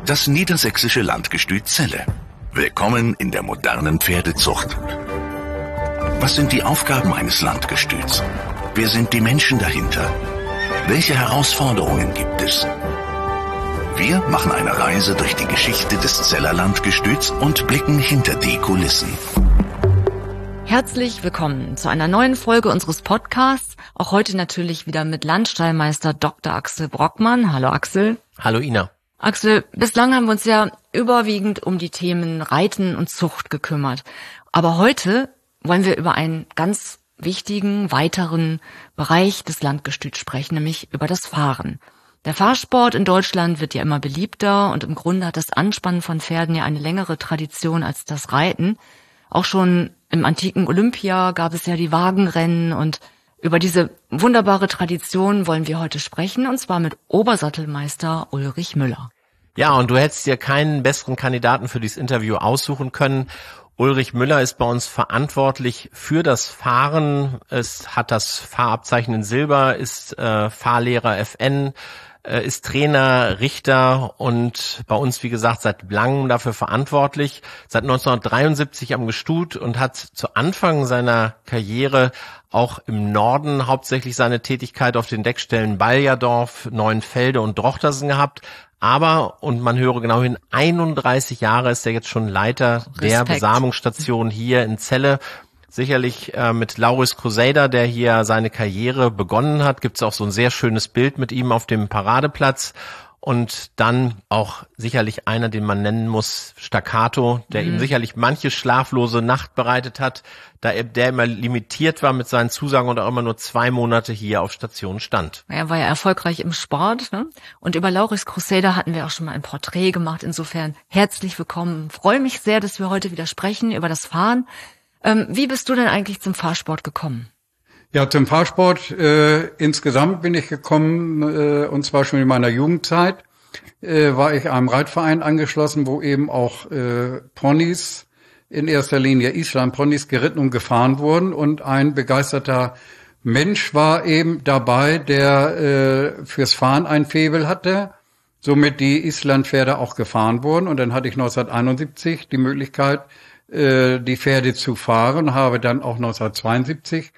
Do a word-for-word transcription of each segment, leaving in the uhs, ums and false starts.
Das niedersächsische Landgestüt Celle. Willkommen in der modernen Pferdezucht. Was sind die Aufgaben eines Landgestüts? Wer sind die Menschen dahinter? Welche Herausforderungen gibt es? Wir machen eine Reise durch die Geschichte des Celler Landgestüts und blicken hinter die Kulissen. Herzlich willkommen zu einer neuen Folge unseres Podcasts. Auch heute natürlich wieder mit Landstallmeister Doktor Axel Brockmann. Hallo Axel. Hallo Ina. Axel, bislang haben wir uns ja überwiegend um die Themen Reiten und Zucht gekümmert. Aber heute wollen wir über einen ganz wichtigen weiteren Bereich des Landgestüts sprechen, nämlich über das Fahren. Der Fahrsport in Deutschland wird ja immer beliebter und im Grunde hat das Anspannen von Pferden ja eine längere Tradition als das Reiten. Auch schon im antiken Olympia gab es ja die Wagenrennen und über diese wunderbare Tradition wollen wir heute sprechen, und zwar mit Obersattelmeister Ulrich Müller. Ja, und du hättest dir keinen besseren Kandidaten für dieses Interview aussuchen können. Ulrich Müller ist bei uns verantwortlich für das Fahren. Es hat das Fahrabzeichen in Silber, ist äh, Fahrlehrer F N, äh, ist Trainer, Richter und bei uns, wie gesagt, seit langem dafür verantwortlich. Seit neunzehnhundertdreiundsiebzig am Gestüt und hat zu Anfang seiner Karriere auch im Norden hauptsächlich seine Tätigkeit auf den Deckstellen Baljadorf, Neuenfelde und Drochtersen gehabt. Aber, und man höre genau hin, einunddreißig Jahre ist er jetzt schon Leiter Respekt. Der Besamungsstation hier in Celle. Sicherlich äh, mit Lauris Crusader, der hier seine Karriere begonnen hat, gibt es auch so ein sehr schönes Bild mit ihm auf dem Paradeplatz. Und dann auch sicherlich einer, den man nennen muss, Staccato, der mhm. ihm sicherlich manche schlaflose Nacht bereitet hat, da er der immer limitiert war mit seinen Zusagen und auch immer nur zwei Monate hier auf Station stand. Er war ja erfolgreich im Sport, ne? Und über Lauris Crusader hatten wir auch schon mal ein Porträt gemacht. Insofern herzlich willkommen. Freue mich sehr, dass wir heute wieder sprechen über das Fahren. Ähm, wie bist du denn eigentlich zum Fahrsport gekommen? Ja, zum Fahrsport äh, insgesamt bin ich gekommen, äh, und zwar schon in meiner Jugendzeit, äh, war ich einem Reitverein angeschlossen, wo eben auch äh, Ponys, in erster Linie Island-Ponys, geritten und gefahren wurden. Und ein begeisterter Mensch war eben dabei, der äh, fürs Fahren ein Faible hatte, somit die Island-Pferde auch gefahren wurden. Und dann hatte ich neunzehnhunderteinundsiebzig die Möglichkeit, äh, die Pferde zu fahren, habe dann auch neunzehnhundertzweiundsiebzig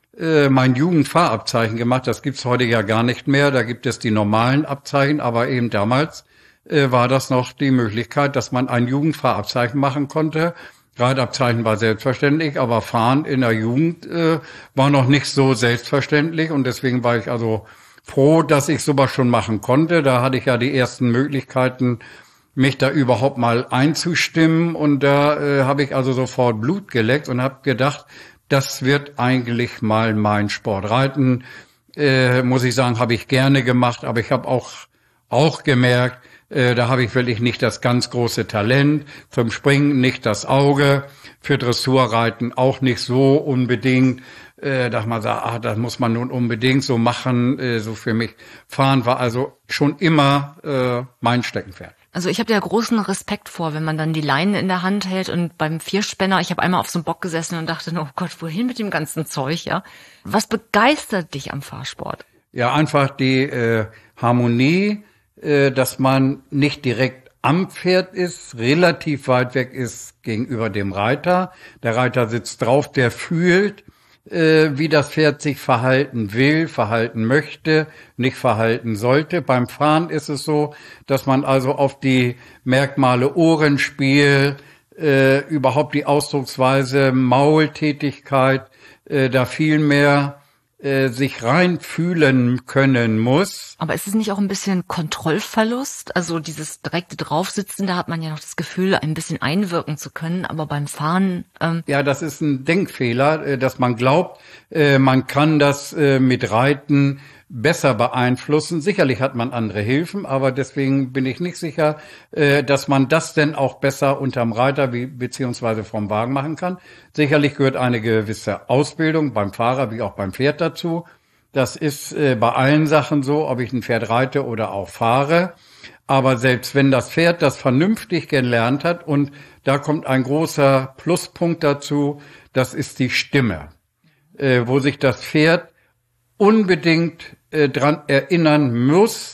mein Jugendfahrabzeichen gemacht. Das gibt's heute ja gar nicht mehr. Da gibt es die normalen Abzeichen, aber eben damals äh, war das noch die Möglichkeit, dass man ein Jugendfahrabzeichen machen konnte. Reitabzeichen war selbstverständlich, aber Fahren in der Jugend äh, war noch nicht so selbstverständlich und deswegen war ich also froh, dass ich sowas schon machen konnte. Da hatte ich ja die ersten Möglichkeiten, mich da überhaupt mal einzustimmen und da äh, habe ich also sofort Blut geleckt und habe gedacht, das wird eigentlich mal mein Sport. Reiten, äh, muss ich sagen, habe ich gerne gemacht, aber ich habe auch auch gemerkt, äh, da habe ich wirklich nicht das ganz große Talent. Zum Springen nicht das Auge, für Dressurreiten auch nicht so unbedingt, äh, dass man sagt, ah, das muss man nun unbedingt so machen. Äh, so für mich Fahren war also schon immer äh, mein Steckenpferd. Also ich habe ja großen Respekt vor, wenn man dann die Leinen in der Hand hält und beim Vierspänner, ich habe einmal auf so einem Bock gesessen und dachte, oh Gott, wohin mit dem ganzen Zeug, ja? Was begeistert dich am Fahrsport? Ja, einfach die äh, Harmonie, äh, dass man nicht direkt am Pferd ist, relativ weit weg ist gegenüber dem Reiter. Der Reiter sitzt drauf, der fühlt, äh, wie das Pferd sich verhalten will, verhalten möchte, nicht verhalten sollte. Beim Fahren ist es so, dass man also auf die Merkmale Ohrenspiel, äh, überhaupt die Ausdrucksweise, Maultätigkeit, äh, da viel mehr äh, sich reinfühlen können muss. Aber ist es nicht auch ein bisschen Kontrollverlust? Also dieses direkte Draufsitzen, da hat man ja noch das Gefühl, ein bisschen einwirken zu können, aber beim Fahren... Ähm ja, das ist ein Denkfehler, dass man glaubt, äh, man kann das äh, mit Reiten besser beeinflussen. Sicherlich hat man andere Hilfen, aber deswegen bin ich nicht sicher, äh, dass man das denn auch besser unterm Reiter wie, beziehungsweise vom Wagen machen kann. Sicherlich gehört eine gewisse Ausbildung beim Fahrer wie auch beim Pferd dazu. Das ist äh, bei allen Sachen so, ob ich ein Pferd reite oder auch fahre. Aber selbst wenn das Pferd das vernünftig gelernt hat, und da kommt ein großer Pluspunkt dazu, das ist die Stimme, äh, wo sich das Pferd unbedingt äh, dran erinnern muss,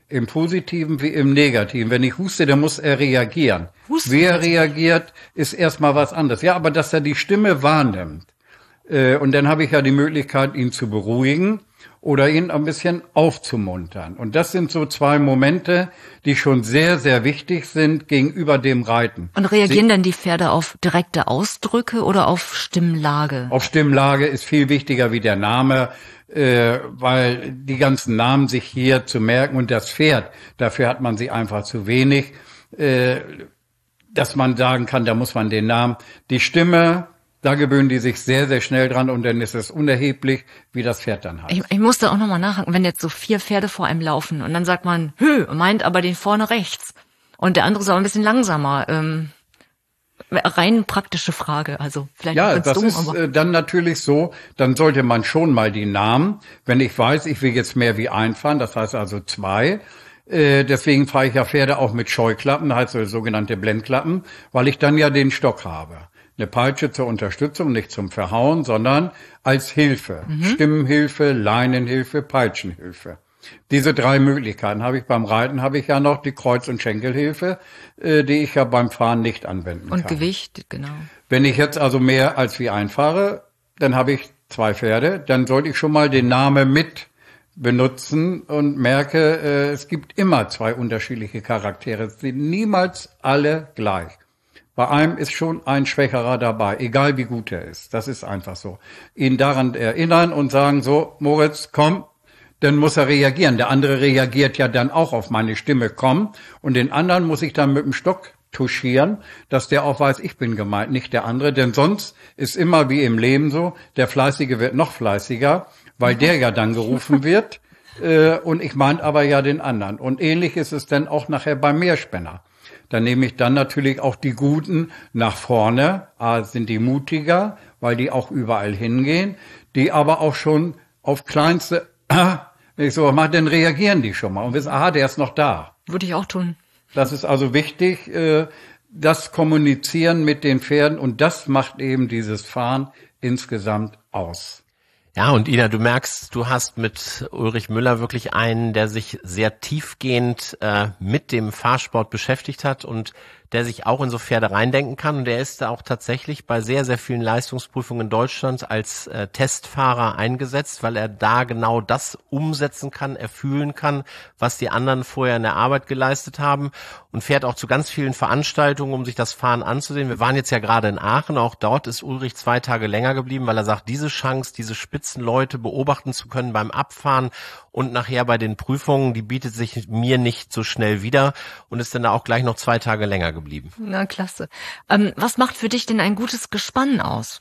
Im Positiven wie im Negativen. Wenn ich huste, dann muss er reagieren. Husten. Wer reagiert, ist erstmal was anderes. Ja, aber dass er die Stimme wahrnimmt. Äh, und dann habe ich ja die Möglichkeit, ihn zu beruhigen oder ihn ein bisschen aufzumuntern. Und das sind so zwei Momente, die schon sehr, sehr wichtig sind gegenüber dem Reiten. Und reagieren Sie, dann die Pferde auf direkte Ausdrücke oder auf Stimmlage? Auf Stimmlage ist viel wichtiger wie der Name, äh, weil die ganzen Namen sich hier zu merken und das Pferd, dafür hat man sie einfach zu wenig, äh, dass man sagen kann, da muss man den Namen, die Stimme, da gewöhnen die sich sehr, sehr schnell dran und dann ist es unerheblich, wie das Pferd dann heißt. Ich, ich musste auch nochmal nachhaken, wenn jetzt so vier Pferde vor einem laufen und dann sagt man, hö, meint aber den vorne rechts und der andere ist aber ein bisschen langsamer. Ähm, rein praktische Frage, also vielleicht ja, ganz das dumm, ist aber dann natürlich so, dann sollte man schon mal die Namen, wenn ich weiß, ich will jetzt mehr wie einfahren, das heißt also zwei, äh, deswegen fahre ich ja Pferde auch mit Scheuklappen, das heißt so sogenannte Blendklappen, weil ich dann ja den Stock habe. Eine Peitsche zur Unterstützung, nicht zum Verhauen, sondern als Hilfe. Mhm. Stimmenhilfe, Leinenhilfe, Peitschenhilfe. Diese drei Möglichkeiten habe ich beim Reiten, habe ich ja noch die Kreuz- und Schenkelhilfe, äh, die ich ja beim Fahren nicht anwenden und kann. Und Gewicht, genau. Wenn ich jetzt also mehr als wie einfahre, dann habe ich zwei Pferde, dann sollte ich schon mal den Namen mit benutzen und merke, äh, es gibt immer zwei unterschiedliche Charaktere. Es sind niemals alle gleich. Bei einem ist schon ein Schwächerer dabei, egal wie gut er ist. Das ist einfach so. Ihn daran erinnern und sagen so, Moritz, komm, dann muss er reagieren. Der andere reagiert ja dann auch auf meine Stimme, komm. Und den anderen muss ich dann mit dem Stock touchieren, dass der auch weiß, ich bin gemeint, nicht der andere. Denn sonst ist immer wie im Leben so, der Fleißige wird noch fleißiger, weil der ja dann gerufen wird. Äh, und ich meint aber ja den anderen. Und ähnlich ist es dann auch nachher beim Mehrspänner. Dann nehme ich dann natürlich auch die Guten nach vorne. A, sind die mutiger, weil die auch überall hingehen. Die aber auch schon auf kleinste, wenn ich so mache, dann reagieren die schon mal und wissen, aha, der ist noch da. Würde ich auch tun. Das ist also wichtig, das Kommunizieren mit den Pferden und das macht eben dieses Fahren insgesamt aus. Ja, und Ina, du merkst, du hast mit Ulrich Müller wirklich einen, der sich sehr tiefgehend äh, mit dem Fahrsport beschäftigt hat und der sich auch in so Pferde reindenken kann. Und der ist da auch tatsächlich bei sehr, sehr vielen Leistungsprüfungen in Deutschland als äh, Testfahrer eingesetzt, weil er da genau das umsetzen kann, erfühlen kann, was die anderen vorher in der Arbeit geleistet haben und fährt auch zu ganz vielen Veranstaltungen, um sich das Fahren anzusehen. Wir waren jetzt ja gerade in Aachen, auch dort ist Ulrich zwei Tage länger geblieben, weil er sagt, diese Chance, diese Spitzenleute beobachten zu können beim Abfahren und nachher bei den Prüfungen, die bietet sich mir nicht so schnell wieder und ist dann da auch gleich noch zwei Tage länger geblieben. Na, klasse. Ähm, was macht für dich denn ein gutes Gespann aus?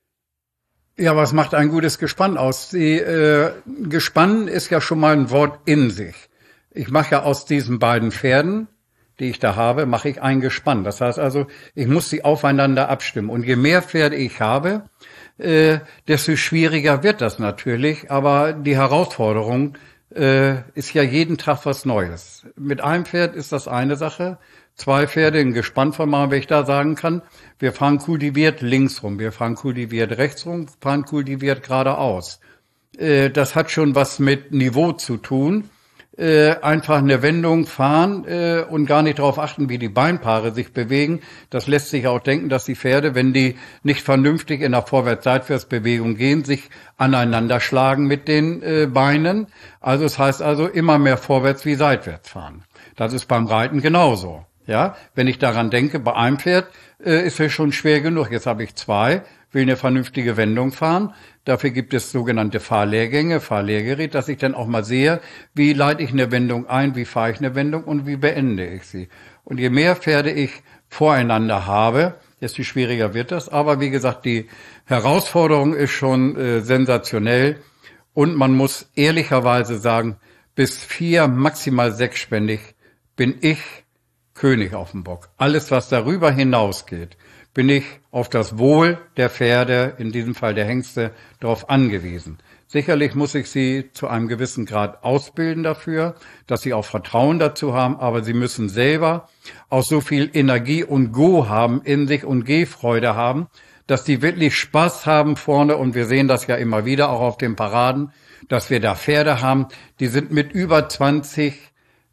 Ja, was macht ein gutes Gespann aus? Die, äh, Gespann ist ja schon mal ein Wort in sich. Ich mache ja aus diesen beiden Pferden, die ich da habe, mache ich ein Gespann. Das heißt also, ich muss sie aufeinander abstimmen. Und je mehr Pferde ich habe, äh, desto schwieriger wird das natürlich. Aber die Herausforderung äh, ist ja jeden Tag was Neues. Mit einem Pferd ist das eine Sache. Zwei Pferde, ein Gespann von mal, wenn ich da sagen kann, wir fahren kultiviert links rum, wir fahren kultiviert rechts rum, fahren kultiviert geradeaus. Äh, das hat schon was mit Niveau zu tun. Äh, einfach eine Wendung fahren äh, und gar nicht darauf achten, wie die Beinpaare sich bewegen. Das lässt sich auch denken, dass die Pferde, wenn die nicht vernünftig in der Vorwärts-Seitwärts-Bewegung gehen, sich aneinander schlagen mit den äh, Beinen. Also es heißt also immer mehr vorwärts wie seitwärts fahren. Das ist beim Reiten genauso. Ja, wenn ich daran denke, bei einem Pferd äh, ist es schon schwer genug. Jetzt habe ich zwei, will eine vernünftige Wendung fahren. Dafür gibt es sogenannte Fahrlehrgänge, Fahrlehrgerät, dass ich dann auch mal sehe, wie leite ich eine Wendung ein, wie fahre ich eine Wendung und wie beende ich sie. Und je mehr Pferde ich voreinander habe, desto schwieriger wird das. Aber wie gesagt, die Herausforderung ist schon äh, sensationell. Und man muss ehrlicherweise sagen, bis vier, maximal sechsspännig bin ich König auf dem Bock. Alles, was darüber hinausgeht, bin ich auf das Wohl der Pferde, in diesem Fall der Hengste, darauf angewiesen. Sicherlich muss ich sie zu einem gewissen Grad ausbilden dafür, dass sie auch Vertrauen dazu haben, aber sie müssen selber auch so viel Energie und Go haben in sich und Gehfreude haben, dass die wirklich Spaß haben vorne, und wir sehen das ja immer wieder auch auf den Paraden, dass wir da Pferde haben, die sind mit über zwanzig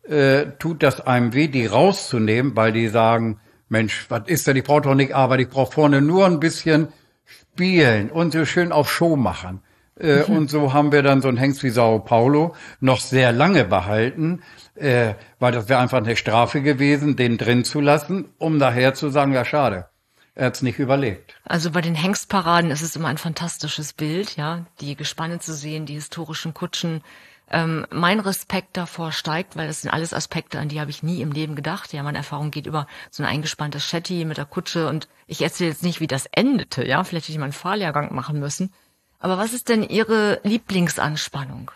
äh, tut das einem weh, die rauszunehmen, weil die sagen, Mensch, was ist denn, ich brauche doch nicht Arbeit, ich brauche vorne nur ein bisschen spielen und so schön auf Show machen. Äh, mhm. Und so haben wir dann so einen Hengst wie Sao Paulo noch sehr lange behalten, äh, weil das wäre einfach eine Strafe gewesen, den drin zu lassen, um nachher zu sagen, ja schade, er hat's nicht überlebt. Also bei den Hengstparaden ist es immer ein fantastisches Bild, ja, die Gespanne zu sehen, die historischen Kutschen. Ähm, mein Respekt davor steigt, weil das sind alles Aspekte, an die habe ich nie im Leben gedacht. Ja, meine Erfahrung geht über so ein eingespanntes Shetty mit der Kutsche und ich erzähle jetzt nicht, wie das endete, ja, vielleicht hätte ich mal einen Fahrlehrgang machen müssen. Aber was ist denn Ihre Lieblingsanspannung?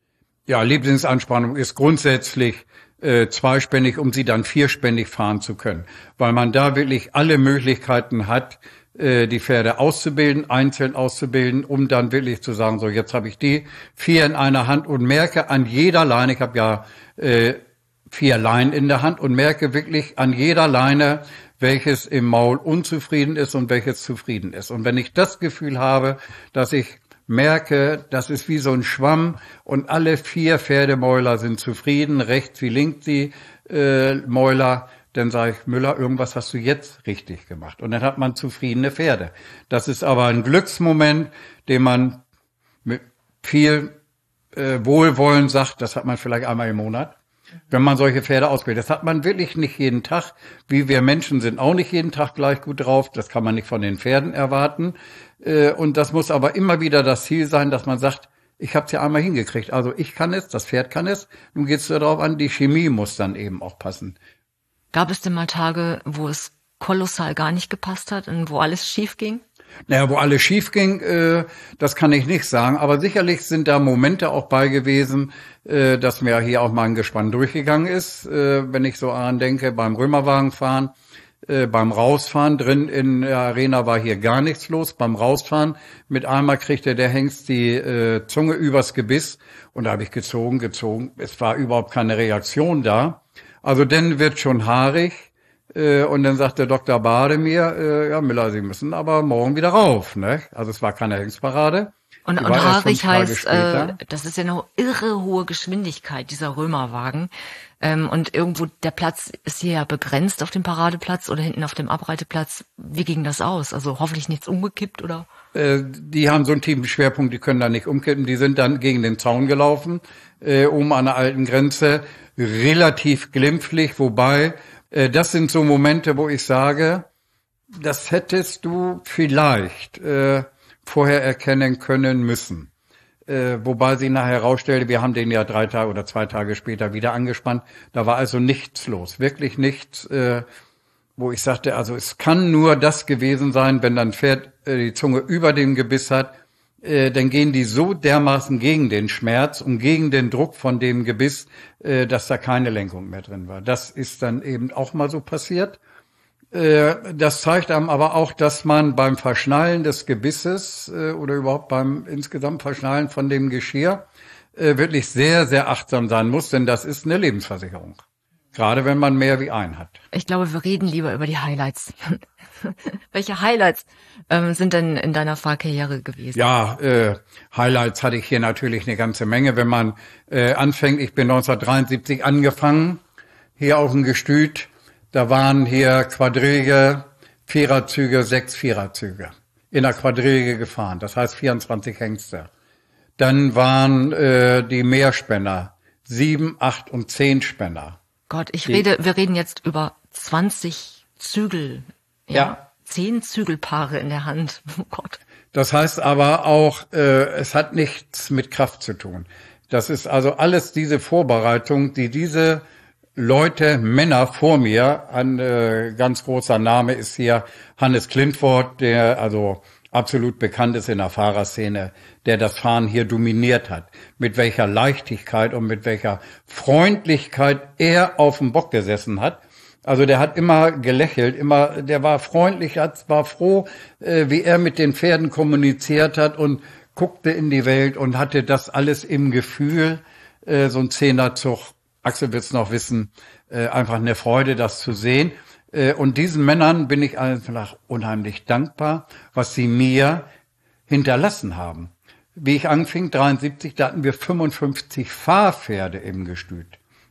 Ja, Lieblingsanspannung ist grundsätzlich äh, zweispännig, um sie dann vierspännig fahren zu können, weil man da wirklich alle Möglichkeiten hat, äh, die Pferde auszubilden, einzeln auszubilden, um dann wirklich zu sagen, so jetzt habe ich die vier in einer Hand und merke an jeder Leine, ich habe ja äh, vier Leinen in der Hand und merke wirklich an jeder Leine, welches im Maul unzufrieden ist und welches zufrieden ist. Und wenn ich das Gefühl habe, dass ich merke, das ist wie so ein Schwamm und alle vier Pferdemäuler sind zufrieden, rechts wie links die äh, Mäuler, dann sage ich, Müller, irgendwas hast du jetzt richtig gemacht. Und dann hat man zufriedene Pferde. Das ist aber ein Glücksmoment, den man mit viel äh, Wohlwollen sagt, das hat man vielleicht einmal im Monat, wenn man solche Pferde ausbildet. Das hat man wirklich nicht jeden Tag. Wie wir Menschen sind auch nicht jeden Tag gleich gut drauf. Das kann man nicht von den Pferden erwarten. Und das muss aber immer wieder das Ziel sein, dass man sagt, ich habe es ja einmal hingekriegt. Also ich kann es, das Pferd kann es. Nun geht es darauf an, die Chemie muss dann eben auch passen. Gab es denn mal Tage, wo es kolossal gar nicht gepasst hat und wo alles schief ging? Naja, wo alles schief ging, äh, das kann ich nicht sagen. Aber sicherlich sind da Momente auch bei gewesen, äh, dass mir hier auch mal ein Gespann durchgegangen ist. Äh, wenn ich so daran denke, beim Römerwagenfahren, äh, beim Rausfahren drin in der Arena war hier gar nichts los. Beim Rausfahren mit einmal kriegte der Hengst die äh, Zunge übers Gebiss und da habe ich gezogen, gezogen. Es war überhaupt keine Reaktion da. Also dann wird schon haarig. Und dann sagt der Doktor Bade mir, äh, ja Müller, Sie müssen aber morgen wieder rauf. Ne? Also es war keine Hengstparade. Und, und haarig heißt, äh, das ist ja eine irre hohe Geschwindigkeit, dieser Römerwagen. Ähm, und irgendwo, der Platz ist hier ja begrenzt auf dem Paradeplatz oder hinten auf dem Abreiteplatz. Wie ging das aus? Also hoffentlich nichts umgekippt, oder? Äh, die haben so einen tiefen Schwerpunkt, die können da nicht umkippen. Die sind dann gegen den Zaun gelaufen, äh, oben an der alten Grenze. Relativ glimpflich, wobei... Das sind so Momente, wo ich sage, das hättest du vielleicht äh, vorher erkennen können müssen. Äh, wobei sie nachher herausstellte, wir haben den ja drei Tage oder zwei Tage später wieder angespannt. Da war also nichts los, wirklich nichts, äh, wo ich sagte, also es kann nur das gewesen sein, wenn dann Pferd äh, die Zunge über dem Gebiss hat, äh, dann gehen die so dermaßen gegen den Schmerz und gegen den Druck von dem Gebiss, äh, dass da keine Lenkung mehr drin war. Das ist dann eben auch mal so passiert. Äh, das zeigt einem aber auch, dass man beim Verschnallen des Gebisses äh, oder überhaupt beim insgesamt Verschnallen von dem Geschirr äh, wirklich sehr, sehr achtsam sein muss, denn das ist eine Lebensversicherung. Gerade wenn man mehr wie einen hat. Ich glaube, wir reden lieber über die Highlights. Welche Highlights ähm, sind denn in deiner Fahrkarriere gewesen? Ja, äh, Highlights hatte ich hier natürlich eine ganze Menge. Wenn man äh, anfängt, ich bin neunzehnhundertdreiundsiebzig angefangen, hier auf dem Gestüt, da waren hier Quadrige, Viererzüge, sechs Viererzüge in der Quadrige gefahren. Das heißt vierundzwanzig Hengste. Dann waren äh, die Mehrspänner, sieben, acht und zehn Spänner. Gott, ich rede, wir reden jetzt über zwanzig Zügel. Ja. ja. Zehn Zügelpaare in der Hand. Oh Gott. Das heißt aber auch, äh, es hat nichts mit Kraft zu tun. Das ist also alles diese Vorbereitung, die diese Leute, Männer vor mir, ein äh, ganz großer Name ist hier Hannes Klintfort, der also absolut bekannt ist in der Fahrerszene, der das Fahren hier dominiert hat. Mit welcher Leichtigkeit und mit welcher Freundlichkeit er auf dem Bock gesessen hat. Also der hat immer gelächelt, immer, der war freundlich, war froh, äh, wie er mit den Pferden kommuniziert hat und guckte in die Welt und hatte das alles im Gefühl, äh, so ein Zehnerzug, Axel wird's noch wissen, äh, einfach eine Freude, das zu sehen. Äh, und diesen Männern bin ich einfach unheimlich dankbar, was sie mir hinterlassen haben. Wie ich anfing, dreiundsiebzig, da hatten wir fünfundfünfzig Fahrpferde im Gestüt.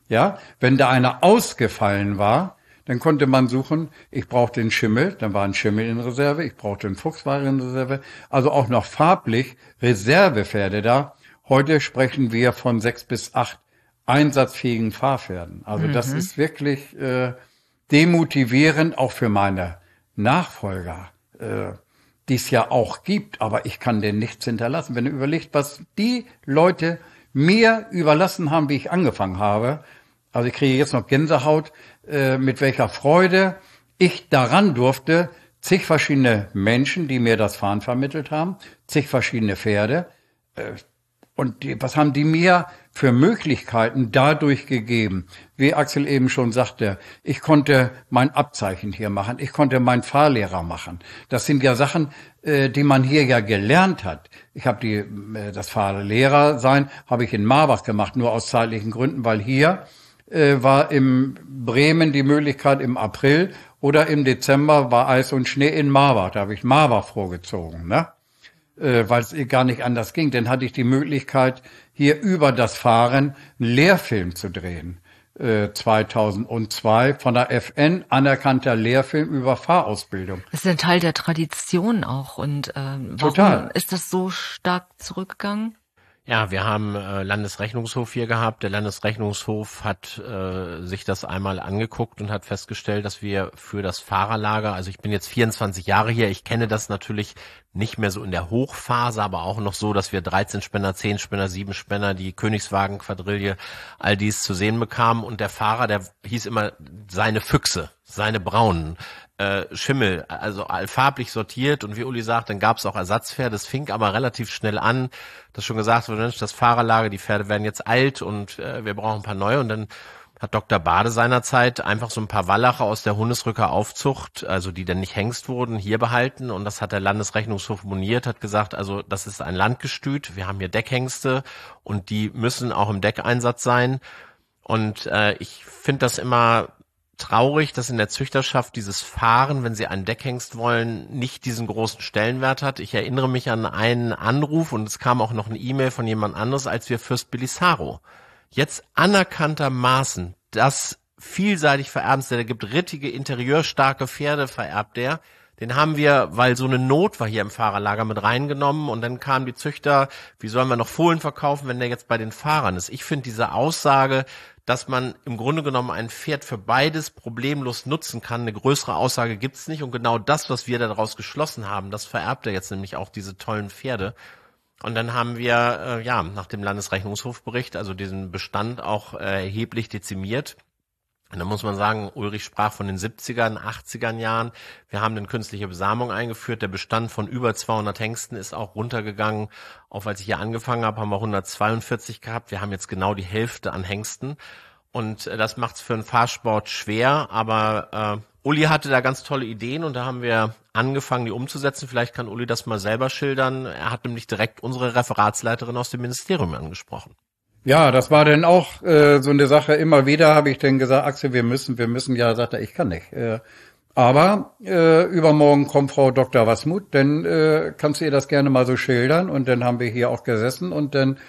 Ja, wenn da einer ausgefallen war, dann konnte man suchen, ich brauchte den Schimmel, dann war ein Schimmel in Reserve, ich brauchte einen Fuchs war in Reserve, also auch noch farblich Reservepferde da. Heute sprechen wir von sechs bis acht einsatzfähigen Fahrpferden. Also mhm. das ist wirklich äh, demotivierend, auch für meine Nachfolger, äh, die es ja auch gibt, aber ich kann denen nichts hinterlassen. Wenn du überlegst, was die Leute mir überlassen haben, wie ich angefangen habe, also ich kriege jetzt noch Gänsehaut, äh, mit welcher Freude ich daran durfte, zig verschiedene Menschen, die mir das Fahren vermittelt haben, zig verschiedene Pferde. Äh, und die, was haben die mir für Möglichkeiten dadurch gegeben? Wie Axel eben schon sagte, ich konnte mein Abzeichen hier machen, ich konnte meinen Fahrlehrer machen. Das sind ja Sachen, äh, die man hier ja gelernt hat. Ich habe die äh, das Fahrlehrer sein, habe ich in Marbach gemacht, nur aus zeitlichen Gründen, weil hier äh, war im Bremen die Möglichkeit im April oder im Dezember war Eis und Schnee in Marbach. Da habe ich Marbach vorgezogen, ne? Äh, weil es gar nicht anders ging. Dann hatte ich die Möglichkeit, hier über das Fahren einen Lehrfilm zu drehen. Äh, zweitausendzwei von der F N anerkannter Lehrfilm über Fahrausbildung. Das ist ein Teil der Tradition auch. Und äh, warum Total. ist das so stark zurückgegangen? Ja, wir haben äh, Landesrechnungshof hier gehabt. Der Landesrechnungshof hat äh, sich das einmal angeguckt und hat festgestellt, dass wir für das Fahrerlager, also ich bin jetzt vierundzwanzig Jahre hier, ich kenne das natürlich nicht mehr so in der Hochphase, aber auch noch so, dass wir dreizehn Spänner, zehn Spänner, sieben Spänner, die Königswagen-Quadrille, all dies zu sehen bekamen. Und der Fahrer, der hieß immer seine Füchse, seine Braunen. Äh, Schimmel, also farblich sortiert, und wie Uli sagt, dann gab es auch Ersatzpferde. Das fing aber relativ schnell an, dass schon gesagt wurde, Mensch, das Fahrerlager, die Pferde werden jetzt alt und äh, wir brauchen ein paar neue. Und dann hat Doktor Bade seinerzeit einfach so ein paar Wallache aus der Hundesrücker Aufzucht, also die dann nicht Hengst wurden, hier behalten, und das hat der Landesrechnungshof moniert, hat gesagt, also das ist ein Landgestüt, wir haben hier Deckhengste und die müssen auch im Deckeinsatz sein. Und äh, ich finde das immer traurig, dass in der Züchterschaft dieses Fahren, wenn sie einen Deckhengst wollen, nicht diesen großen Stellenwert hat. Ich erinnere mich an einen Anruf, und es kam auch noch eine E-Mail von jemand anderes, als wir Fürst Belisaro jetzt anerkanntermaßen das vielseitig vererbt, der gibt rittige, interieurstarke Pferde, vererbt der. Den haben wir, weil so eine Not war hier im Fahrerlager, mit reingenommen, und dann kamen die Züchter, wie sollen wir noch Fohlen verkaufen, wenn der jetzt bei den Fahrern ist? Ich finde diese Aussage, dass man im Grunde genommen ein Pferd für beides problemlos nutzen kann, eine größere Aussage gibt's nicht, und genau das, was wir daraus geschlossen haben, das vererbt er jetzt nämlich auch, diese tollen Pferde. Und dann haben wir, äh, ja, nach dem Landesrechnungshofbericht, also diesen Bestand auch äh, erheblich dezimiert. Und dann muss man sagen, Ulrich sprach von den siebzigern, achtzigern Jahren. Wir haben dann künstliche Besamung eingeführt. Der Bestand von über zweihundert Hengsten ist auch runtergegangen. Auch als ich hier angefangen habe, haben wir hundertzweiundvierzig gehabt. Wir haben jetzt genau die Hälfte an Hengsten. Und äh, das macht es für einen Fahrsport schwer. Aber äh, Uli hatte da ganz tolle Ideen, und da haben wir angefangen, die umzusetzen. Vielleicht kann Uli das mal selber schildern. Er hat nämlich direkt unsere Referatsleiterin aus dem Ministerium angesprochen. Ja, das war dann auch äh, so eine Sache. Immer wieder habe ich dann gesagt, Axel, wir müssen, wir müssen. Ja, sagt er, ich kann nicht. Äh, aber äh, übermorgen kommt Frau Doktor Wasmuth, dann äh, kannst du ihr das gerne mal so schildern. Und dann haben wir hier auch gesessen, und dann,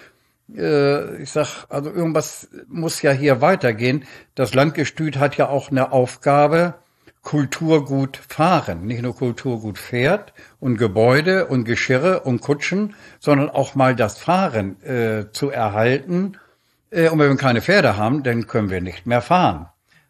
äh, ich sag, also irgendwas muss ja hier weitergehen. Das Landgestüt hat ja auch eine Aufgabe, Kulturgut fahren, nicht nur Kulturgut Pferd und Gebäude und Geschirre und Kutschen, sondern auch mal das Fahren äh, zu erhalten. Äh, und wenn wir keine Pferde haben, dann können wir nicht mehr fahren.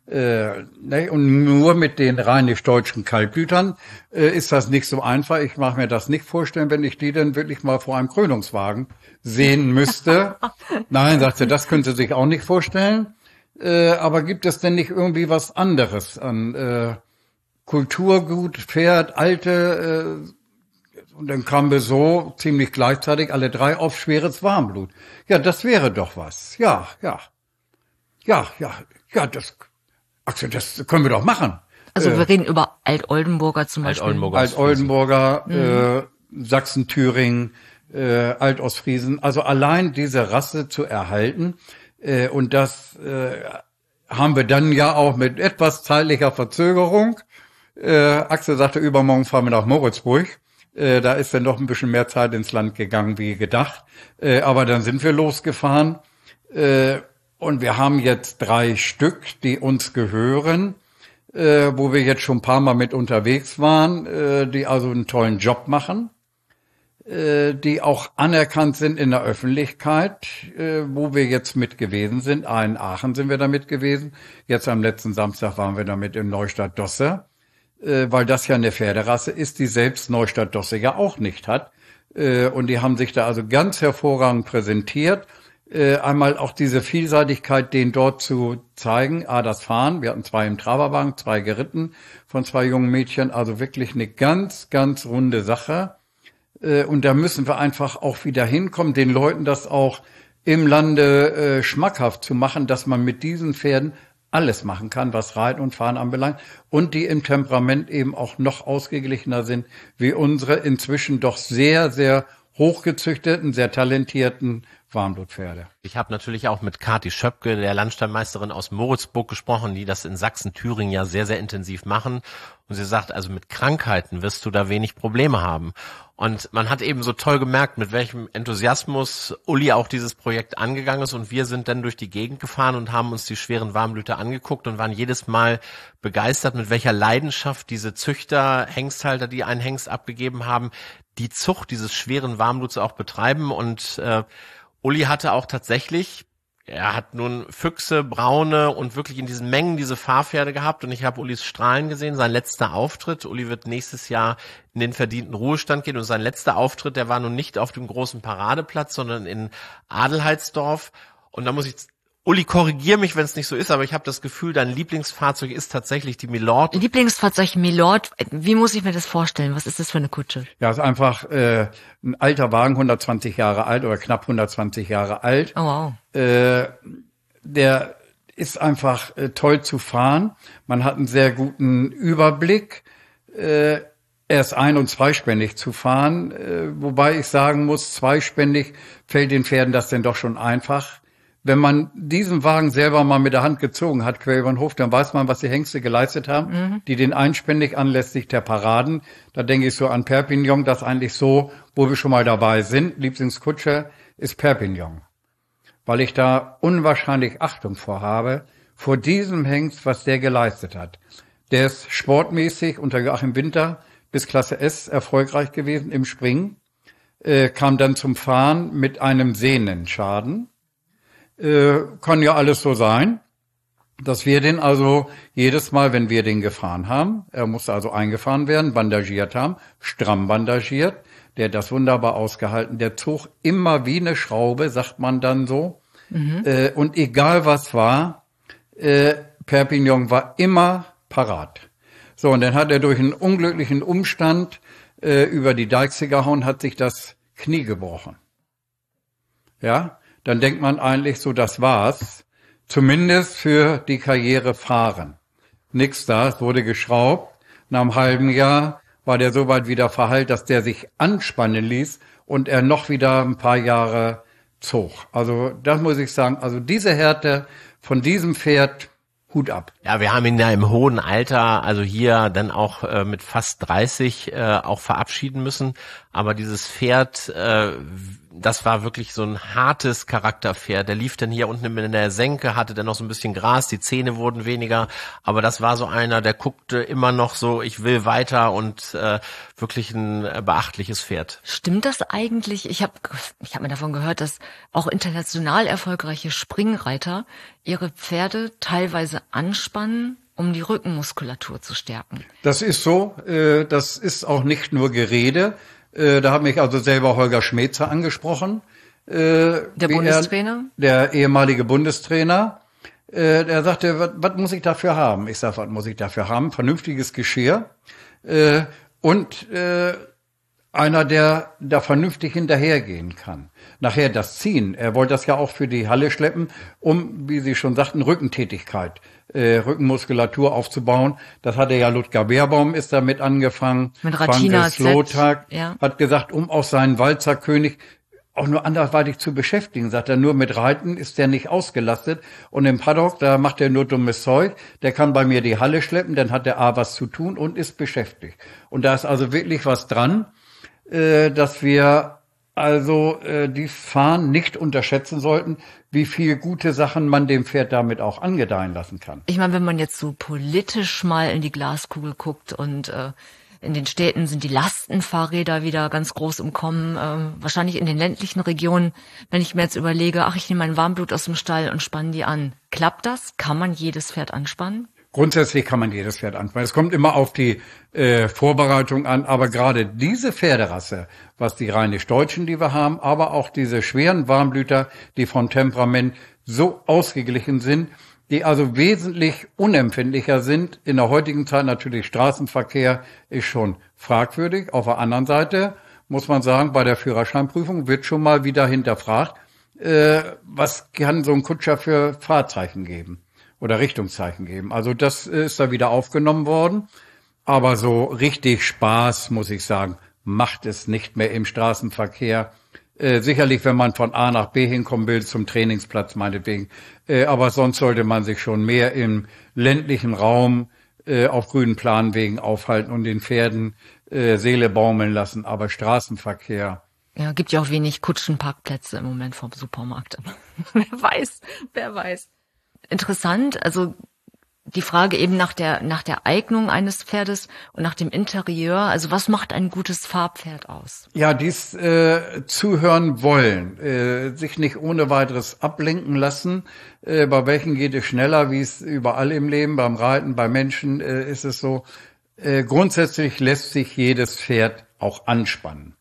Äh, ne? Und nur mit den rheinisch-deutschen Kaltblütern äh, ist das nicht so einfach. Ich mache mir das nicht vorstellen, wenn ich die dann wirklich mal vor einem Krönungswagen sehen müsste. Nein, sagte, das können Sie sich auch nicht vorstellen. Äh, aber gibt es denn nicht irgendwie was anderes an äh, Kulturgut, Pferd, alte, äh, und dann kamen wir so ziemlich gleichzeitig alle drei auf schweres Warmblut. Ja, das wäre doch was. Ja, ja. Ja, ja, ja, das, Axel, das können wir doch machen. Also äh, wir reden über Alt-Oldenburger zum Beispiel. Alt-Oldenburger, Alt-Oldenburger, Mhm. äh, Sachsen, Thüringen, äh, Alt-Ostfriesen. Also allein diese Rasse zu erhalten, äh, und das äh, haben wir dann ja auch mit etwas zeitlicher Verzögerung. Äh, Axel sagte, übermorgen fahren wir nach Moritzburg. Äh, da ist dann doch ein bisschen mehr Zeit ins Land gegangen wie gedacht. Äh, aber dann sind wir losgefahren. Äh, und wir haben jetzt drei Stück, die uns gehören, äh, wo wir jetzt schon ein paar Mal mit unterwegs waren, äh, die also einen tollen Job machen, äh, die auch anerkannt sind in der Öffentlichkeit, äh, wo wir jetzt mit gewesen sind. Ah, in Aachen sind wir damit gewesen. Jetzt am letzten Samstag waren wir damit in Neustadt-Dosse, äh, weil das ja eine Pferderasse ist, die selbst Neustadt-Dosse ja auch nicht hat. Äh, und die haben sich da also ganz hervorragend präsentiert. Äh, einmal auch diese Vielseitigkeit, denen dort zu zeigen. Ah, das Fahren. Wir hatten zwei im Traberwagen, zwei geritten von zwei jungen Mädchen. Also wirklich eine ganz, ganz runde Sache. Äh, und da müssen wir einfach auch wieder hinkommen, den Leuten das auch im Lande äh, schmackhaft zu machen, dass man mit diesen Pferden alles machen kann, was Reiten und Fahren anbelangt. Und die im Temperament eben auch noch ausgeglichener sind, wie unsere inzwischen doch sehr, sehr hochgezüchteten, sehr talentierten Warmblutpferde. Ich habe natürlich auch mit Kathi Schöpke, der Landstallmeisterin aus Moritzburg, gesprochen, die das in Sachsen, Thüringen ja sehr, sehr intensiv machen. Und sie sagt, also mit Krankheiten wirst du da wenig Probleme haben. Und man hat eben so toll gemerkt, mit welchem Enthusiasmus Uli auch dieses Projekt angegangen ist. Und wir sind dann durch die Gegend gefahren und haben uns die schweren Warmblüter angeguckt und waren jedes Mal begeistert, mit welcher Leidenschaft diese Züchter, Hengsthalter, die einen Hengst abgegeben haben, die Zucht dieses schweren Warmbluts auch betreiben. Und äh, Uli hatte auch tatsächlich, er hat nun Füchse, Braune und wirklich in diesen Mengen diese Fahrpferde gehabt und ich habe Ulis Strahlen gesehen, sein letzter Auftritt. Uli wird nächstes Jahr in den verdienten Ruhestand gehen und sein letzter Auftritt, der war nun nicht auf dem großen Paradeplatz, sondern in Adelheidsdorf. Und da muss ich, Uli, korrigier mich, wenn es nicht so ist, aber ich habe das Gefühl, dein Lieblingsfahrzeug ist tatsächlich die Milord. Lieblingsfahrzeug Milord, wie muss ich mir das vorstellen? Was ist das für eine Kutsche? Ja, ist einfach äh, ein alter Wagen, hundertzwanzig Jahre alt oder knapp hundertzwanzig Jahre alt. Oh wow. Äh, der ist einfach äh, toll zu fahren. Man hat einen sehr guten Überblick. Äh, er ist ein- und zweispännig zu fahren, äh, wobei ich sagen muss, zweispännig fällt den Pferden das denn doch schon einfach. Wenn man diesen Wagen selber mal mit der Hand gezogen hat, quer über den Hof, dann weiß man, was die Hengste geleistet haben, mhm. die den einspännig anlässlich der Paraden. Da denke ich so an Perpignan, das eigentlich so, wo wir schon mal dabei sind. Lieblingskutsche ist Perpignan. Weil ich da unwahrscheinlich Achtung vor habe, vor diesem Hengst, was der geleistet hat. Der ist sportmäßig unter Joachim Winter bis Klasse S erfolgreich gewesen im Springen, äh, kam dann zum Fahren mit einem Sehnenschaden. Äh, kann ja alles so sein, dass wir den also jedes Mal, wenn wir den gefahren haben, er musste also eingefahren werden, bandagiert haben, stramm bandagiert, der hat das wunderbar ausgehalten, der zog immer wie eine Schraube, sagt man dann so, mhm. äh, und egal was war, äh, Perpignan war immer parat. So, und dann hat er durch einen unglücklichen Umstand äh, über die Deichse gehauen, hat sich das Knie gebrochen. Ja, dann denkt man eigentlich so, das war's. Zumindest für die Karriere fahren. Nix da, es wurde geschraubt. Nach einem halben Jahr war der so weit wieder verheilt, dass der sich anspannen ließ und er noch wieder ein paar Jahre zog. Also das muss ich sagen, also diese Härte von diesem Pferd, Hut ab. Ja, wir haben ihn ja im hohen Alter, also hier dann auch äh, mit fast dreißig äh, auch verabschieden müssen. Aber dieses Pferd, äh, das war wirklich so ein hartes Charakterpferd. Der lief dann hier unten in der Senke, hatte dann noch so ein bisschen Gras, die Zähne wurden weniger. Aber das war so einer, der guckte immer noch so, ich will weiter und äh, wirklich ein äh, beachtliches Pferd. Stimmt das eigentlich? Ich habe ich hab mir davon gehört, dass auch international erfolgreiche Springreiter ihre Pferde teilweise anspannen, um die Rückenmuskulatur zu stärken. Das ist so. Äh, das ist auch nicht nur Gerede. Äh, da hat mich also selber Holger Schmetzer angesprochen. Äh, der Bundestrainer? Er, der ehemalige Bundestrainer. Äh, der sagte, was muss ich dafür haben? Ich sag, was muss ich dafür haben? Vernünftiges Geschirr. Äh, und äh, einer, der da vernünftig hinterhergehen kann. Nachher das Ziehen. Er wollte das ja auch für die Halle schleppen, um, wie Sie schon sagten, Rückentätigkeit, äh, Rückenmuskulatur aufzubauen. Das hatte ja Ludger Beerbaum ist damit angefangen. Mit Ratina Slotag ja. Hat gesagt, um auch seinen Walzerkönig auch nur anderweitig zu beschäftigen. Sagt er, nur mit Reiten ist der nicht ausgelastet. Und im Paddock, da macht er nur dummes Zeug. Der kann bei mir die Halle schleppen, dann hat der A was zu tun und ist beschäftigt. Und da ist also wirklich was dran, dass wir also äh, die Fahren nicht unterschätzen sollten, wie viel gute Sachen man dem Pferd damit auch angedeihen lassen kann. Ich meine, wenn man jetzt so politisch mal in die Glaskugel guckt und äh, in den Städten sind die Lastenfahrräder wieder ganz groß im Kommen, äh, wahrscheinlich in den ländlichen Regionen, wenn ich mir jetzt überlege, ach, ich nehme mein Warmblut aus dem Stall und spanne die an. Klappt das? Kann man jedes Pferd anspannen? Grundsätzlich kann man jedes Pferd anspannen. Es kommt immer auf die äh, Vorbereitung an, aber gerade diese Pferderasse, was die rheinisch-deutschen, die wir haben, aber auch diese schweren Warmblüter, die vom Temperament so ausgeglichen sind, die also wesentlich unempfindlicher sind. In der heutigen Zeit natürlich Straßenverkehr ist schon fragwürdig. Auf der anderen Seite muss man sagen, bei der Führerscheinprüfung wird schon mal wieder hinterfragt, äh, was kann so ein Kutscher für Fahrzeichen geben oder Richtungszeichen geben. Also das ist da wieder aufgenommen worden. Aber so richtig Spaß, muss ich sagen, macht es nicht mehr im Straßenverkehr. Äh, sicherlich, wenn man von A nach B hinkommen will, zum Trainingsplatz meinetwegen. Äh, aber sonst sollte man sich schon mehr im ländlichen Raum äh, auf grünen Planwegen aufhalten und den Pferden äh, Seele baumeln lassen. Aber Straßenverkehr. Ja, gibt ja auch wenig Kutschenparkplätze im Moment vom Supermarkt. Wer weiß, wer weiß. Interessant, also die Frage eben nach der nach der Eignung eines Pferdes und nach dem Interieur. Also was macht ein gutes Fahrpferd aus? Ja, dies äh, zuhören wollen, äh, sich nicht ohne weiteres ablenken lassen. Äh, bei welchen geht es schneller, wie es überall im Leben, beim Reiten, bei Menschen äh, ist es so. Äh, grundsätzlich lässt sich jedes Pferd auch anspannen,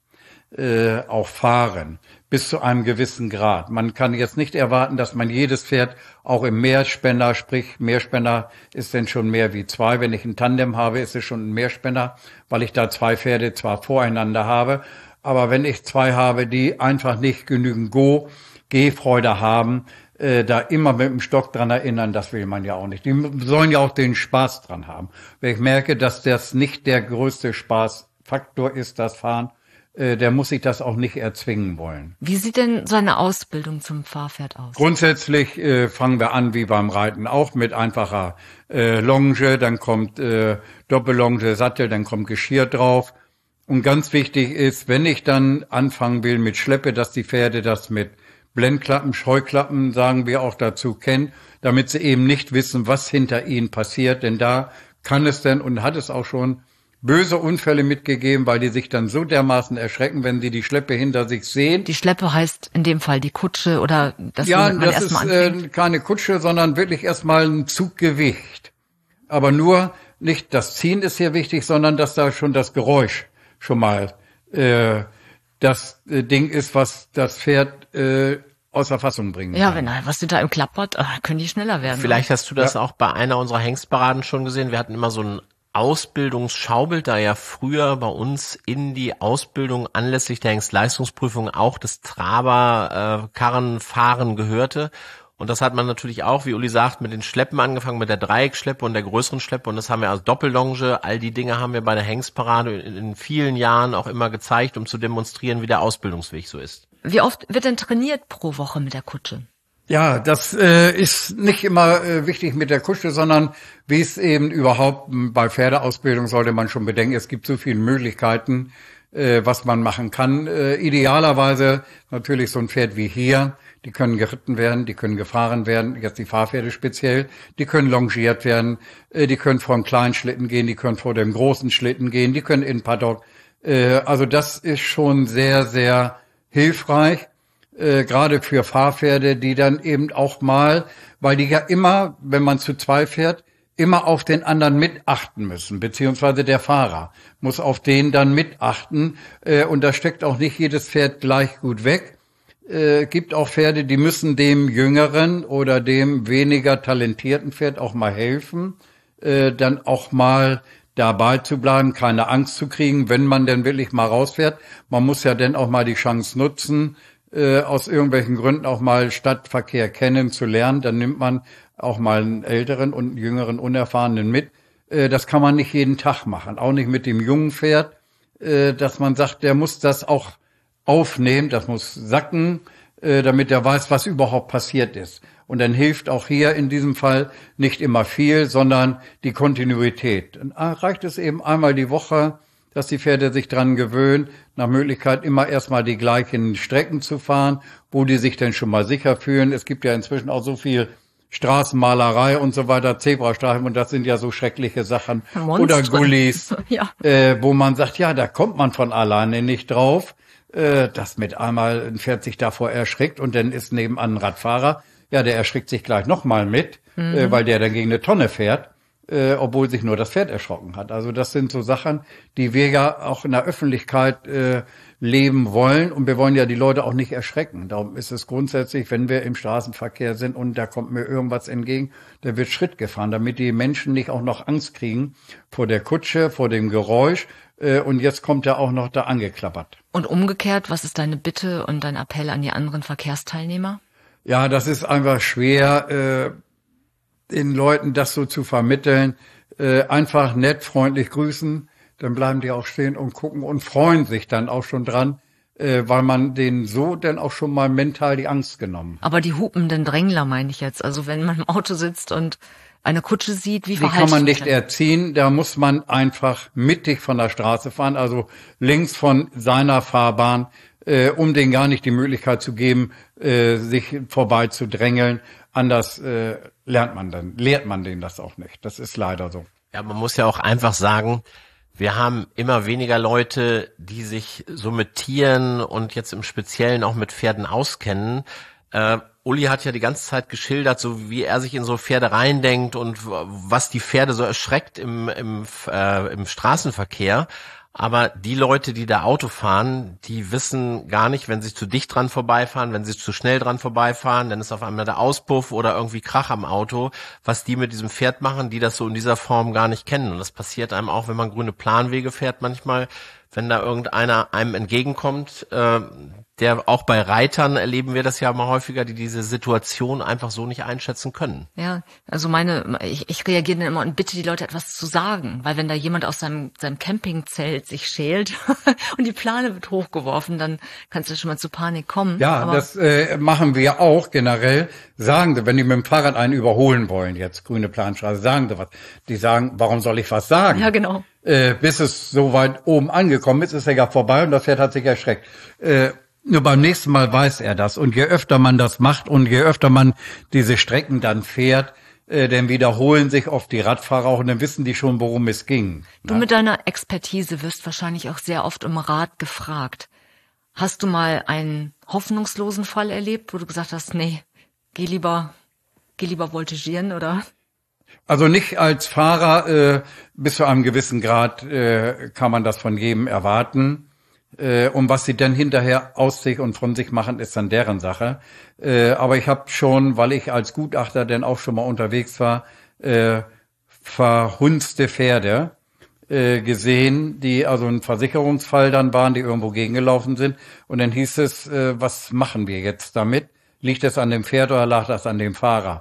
äh, auch fahren, bis zu einem gewissen Grad. Man kann jetzt nicht erwarten, dass man jedes Pferd auch im Mehrspänner, sprich Mehrspänner ist denn schon mehr wie zwei. Wenn ich ein Tandem habe, ist es schon ein Mehrspänner, weil ich da zwei Pferde zwar voreinander habe, aber wenn ich zwei habe, die einfach nicht genügend Go, Gehfreude haben, äh, da immer mit dem Stock dran erinnern, das will man ja auch nicht. Die sollen ja auch den Spaß dran haben. Wenn ich merke, dass das nicht der größte Spaßfaktor ist, das Fahren, der muss sich das auch nicht erzwingen wollen. Wie sieht denn so eine Ausbildung zum Fahrpferd aus? Grundsätzlich äh, fangen wir an wie beim Reiten auch mit einfacher äh, Longe, dann kommt äh, Doppellonge, Sattel, dann kommt Geschirr drauf. Und ganz wichtig ist, wenn ich dann anfangen will mit Schleppe, dass die Pferde das mit Blendklappen, Scheuklappen, sagen wir auch dazu, kennen, damit sie eben nicht wissen, was hinter ihnen passiert. Denn da kann es denn und hat es auch schon böse Unfälle mitgegeben, weil die sich dann so dermaßen erschrecken, wenn sie die Schleppe hinter sich sehen. Die Schleppe heißt in dem Fall die Kutsche oder das, ja, man das erstmal ist äh, keine Kutsche, sondern wirklich erstmal ein Zuggewicht. Aber nur nicht das Ziehen ist hier wichtig, sondern dass da schon das Geräusch schon mal äh, das äh, Ding ist, was das Pferd äh, außer Fassung bringen Ja, kann. wenn da was hinter ihm klappert, äh, können die schneller werden. Vielleicht hast du das Ja. auch bei einer unserer Hengstparaden schon gesehen. Wir hatten immer so ein Ausbildungsschaubild, da ja früher bei uns in die Ausbildung anlässlich der Hengstleistungsprüfung auch das Traber-Karrenfahren äh, gehörte. Und das hat man natürlich auch, wie Uli sagt, mit den Schleppen angefangen, mit der Dreieckschleppe und der größeren Schleppe. Und das haben wir als Doppellonge. All die Dinge haben wir bei der Hengstparade in, in vielen Jahren auch immer gezeigt, um zu demonstrieren, wie der Ausbildungsweg so ist. Wie oft wird denn trainiert pro Woche mit der Kutsche? Ja, das äh, ist nicht immer äh, wichtig mit der Kutsche, sondern wie es eben überhaupt bei Pferdeausbildung sollte man schon bedenken, es gibt so viele Möglichkeiten, äh, was man machen kann. Äh, idealerweise natürlich so ein Pferd wie hier, die können geritten werden, die können gefahren werden, jetzt die Fahrpferde speziell, die können longiert werden, äh, die können vor dem kleinen Schlitten gehen, die können vor dem großen Schlitten gehen, die können in Paddock. Äh, also das ist schon sehr, sehr hilfreich. Äh, gerade für Fahrpferde, die dann eben auch mal, weil die ja immer, wenn man zu zwei fährt, immer auf den anderen mitachten müssen, beziehungsweise der Fahrer muss auf den dann mitachten, äh, und da steckt auch nicht jedes Pferd gleich gut weg. Äh, gibt auch Pferde, die müssen dem jüngeren oder dem weniger talentierten Pferd auch mal helfen, äh, dann auch mal dabei zu bleiben, keine Angst zu kriegen, wenn man denn wirklich mal rausfährt. Man muss ja dann auch mal die Chance nutzen, Äh, aus irgendwelchen Gründen auch mal Stadtverkehr kennenzulernen, dann nimmt man auch mal einen älteren und einen jüngeren Unerfahrenen mit. Äh, das kann man nicht jeden Tag machen, auch nicht mit dem jungen Pferd, äh, dass man sagt, der muss das auch aufnehmen, das muss sacken, äh, damit er weiß, was überhaupt passiert ist. Und dann hilft auch hier in diesem Fall nicht immer viel, sondern die Kontinuität. Dann reicht es eben einmal die Woche dass die Pferde sich dran gewöhnen, nach Möglichkeit immer erstmal die gleichen Strecken zu fahren, wo die sich denn schon mal sicher fühlen. Es gibt ja inzwischen auch so viel Straßenmalerei und so weiter, Zebrastreifen, und das sind ja so schreckliche Sachen. Monster. Oder Gullis, ja. äh, wo man sagt, ja, da kommt man von alleine nicht drauf, äh, dass mit einmal ein Pferd sich davor erschrickt und dann ist nebenan ein Radfahrer, ja, der erschrickt sich gleich nochmal mit, mhm. äh, weil der dann gegen eine Tonne fährt, äh, obwohl sich nur das Pferd erschrocken hat. Also das sind so Sachen, die wir ja auch in der Öffentlichkeit äh, leben wollen, und wir wollen ja die Leute auch nicht erschrecken. Darum ist es grundsätzlich, wenn wir im Straßenverkehr sind und da kommt mir irgendwas entgegen, da wird Schritt gefahren, damit die Menschen nicht auch noch Angst kriegen vor der Kutsche, vor dem Geräusch, äh, und jetzt kommt er auch noch da angeklappert. Und umgekehrt, was ist deine Bitte und dein Appell an die anderen Verkehrsteilnehmer? Ja, das ist einfach schwer, äh, den Leuten das so zu vermitteln. Äh, einfach nett, freundlich grüßen, dann bleiben die auch stehen und gucken und freuen sich dann auch schon dran, äh, weil man denen so dann auch schon mal mental die Angst genommen. Aber die hupenden Drängler meine ich jetzt. Also wenn man im Auto sitzt und eine Kutsche sieht, wie verhalten die kann man nicht erziehen. Da muss man einfach mittig von der Straße fahren, also links von seiner Fahrbahn, äh, um denen gar nicht die Möglichkeit zu geben, äh, sich vorbei zu drängeln. Anders äh, lernt man dann, lehrt man denen das auch nicht. Das ist leider so. Ja, man muss ja auch einfach sagen, wir haben immer weniger Leute, die sich so mit Tieren und jetzt im Speziellen auch mit Pferden auskennen. Äh, Uli hat ja die ganze Zeit geschildert, so wie er sich in so Pferde reindenkt und was die Pferde so erschreckt im, im, äh, im Straßenverkehr. Aber die Leute, die da Auto fahren, die wissen gar nicht, wenn sie zu dicht dran vorbeifahren, wenn sie zu schnell dran vorbeifahren, dann ist auf einmal der Auspuff oder irgendwie Krach am Auto, was die mit diesem Pferd machen, die das so in dieser Form gar nicht kennen. Und das passiert einem auch, wenn man grüne Planwege fährt manchmal, wenn da irgendeiner einem entgegenkommt, äh, der auch bei Reitern erleben wir das ja mal häufiger, die diese Situation einfach so nicht einschätzen können. Ja, also meine, ich, ich reagiere dann immer und bitte die Leute etwas zu sagen, weil wenn da jemand aus seinem, seinem Campingzelt sich schält und die Plane wird hochgeworfen, dann kannst du schon mal zu Panik kommen. Ja, aber das äh, machen wir auch generell. Sagen sie, wenn die mit dem Fahrrad einen überholen wollen, jetzt grüne Planstraße, sagen sie was. Die sagen, warum soll ich was sagen? Ja, genau. Äh, bis es so weit oben angekommen ist, ist er ja vorbei und das Pferd hat sich erschreckt. Äh, Nur beim nächsten Mal weiß er das. Und je öfter man das macht und je öfter man diese Strecken dann fährt, äh, dann wiederholen sich oft die Radfahrer auch und dann wissen die schon, worum es ging. Du mit deiner Expertise wirst wahrscheinlich auch sehr oft um Rat gefragt. Hast du mal einen hoffnungslosen Fall erlebt, wo du gesagt hast, nee, geh lieber, geh lieber voltigieren, oder? Also nicht als Fahrer, äh, bis zu einem gewissen Grad äh, kann man das von jedem erwarten. Äh, und was sie dann hinterher aus sich und von sich machen, ist dann deren Sache. Äh, aber ich habe schon, weil ich als Gutachter dann auch schon mal unterwegs war, äh, verhunzte Pferde äh, gesehen, die also ein Versicherungsfall dann waren, die irgendwo gegengelaufen sind. Und dann hieß es, äh, was machen wir jetzt damit? Liegt es an dem Pferd oder lag das an dem Fahrer?